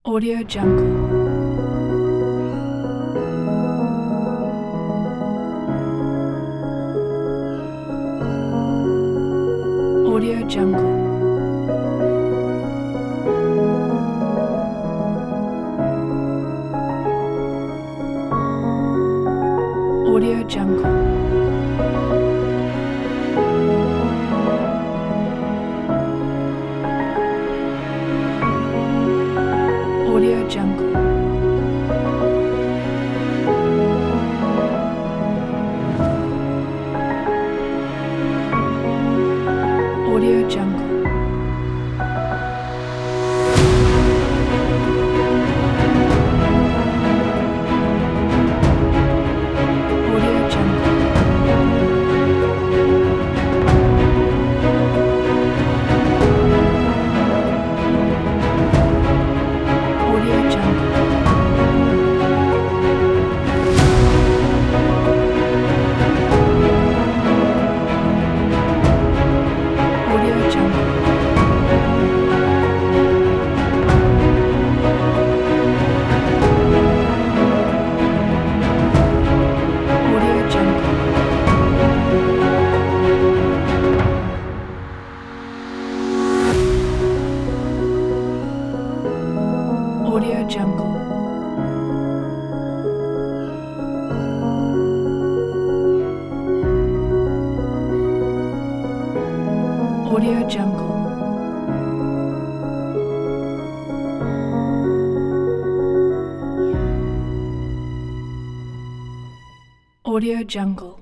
Audio Jungle. Audio Jungle. Audio Jungle. Audio Jungle. Audio Jungle. Audio Jungle. Audio Jungle. Audio Jungle. Audio Jungle. Audio Jungle. Audio Jungle. Audio Jungle.